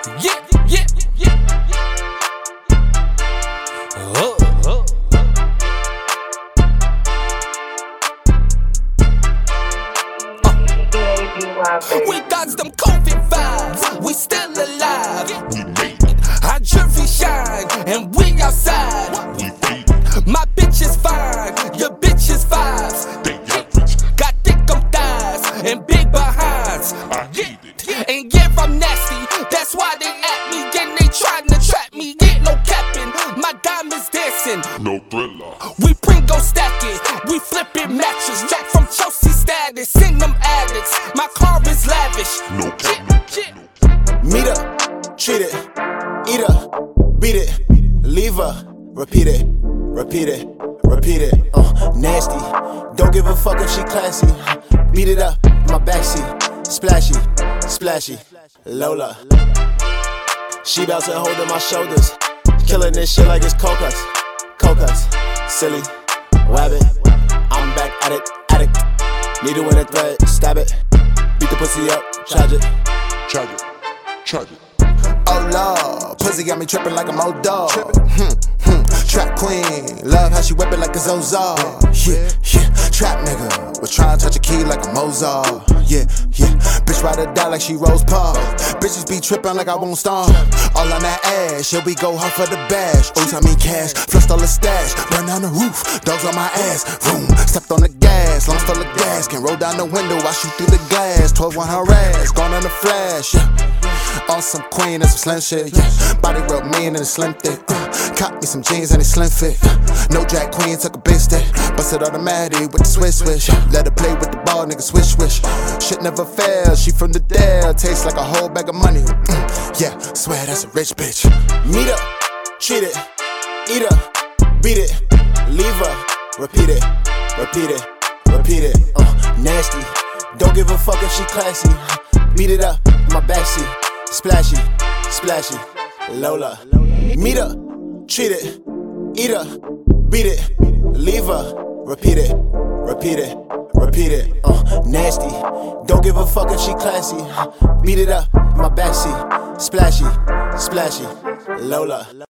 Yeah, yeah, yeah. Oh, oh. We dodged them COVID vibes, we still alive. Our jury shine, and we outside. My bitch is fine, your bitch is vibes. Got thick on thighs and big behinds. And yeah, I'm nasty, that's why they at me. And they trying to trap me, get no capping. My diamonds dancing, no thriller. we Pringo stack it, we flip it matches. Jack from Chelsea status, sing them addicts. My car is lavish. No cap. Meet her, treat it, eat her, beat it, leave her, repeat it, repeat it, repeat it. Nasty, don't give a fuck if she classy. Beat it up, my backseat, splashy, splashy, Lola. She bout to hold on my shoulders, killing this shit like it's coconuts, coconuts, silly, rabbit. I'm back at it, addict. Needle in a thread, stab it, beat the pussy up, tragic. Tragic, tragic. Oh Lord, pussy got me trippin' like a Mo dog. Trap queen, love how she whip it like a Zozar. Yeah, yeah, trap nigga, was trying to touch a key like a Mozart. Yeah, yeah, bitch ride or die like she Rose Park. Bitches be trippin' like I won't starve. All on that ass, yeah, we go hard for the bash. Oops, I mean cash, flushed all the stash. Burn down the roof, dogs on my ass. Vroom, stepped on the gas, lungs full of gas. Can roll down the window, I shoot through the glass. 12 on her ass, gone in the flash, yeah. On some queen and some slim shit, yeah. Body real mean and a slim thick. Caught me some jeans and a slim fit. No drag queen, took a big stick. Busted automatic with the swish swish. Let her play with the ball, nigga swish swish. Shit never fails, she from the Dell. Tastes like a whole bag of money. Yeah, swear that's a rich bitch. Meet her, treat it, eat her, beat it, leave her, repeat it, repeat it, repeat it. Nasty, don't give a fuck if she classy. Beat it up, my backseat, splashy, splashy, Lola. Meet her, treat it, eat her, beat it, leave her, repeat it, repeat it, repeat it. Nasty, don't give a fuck if she classy. Beat it up, my backseat, splashy, splashy, Lola.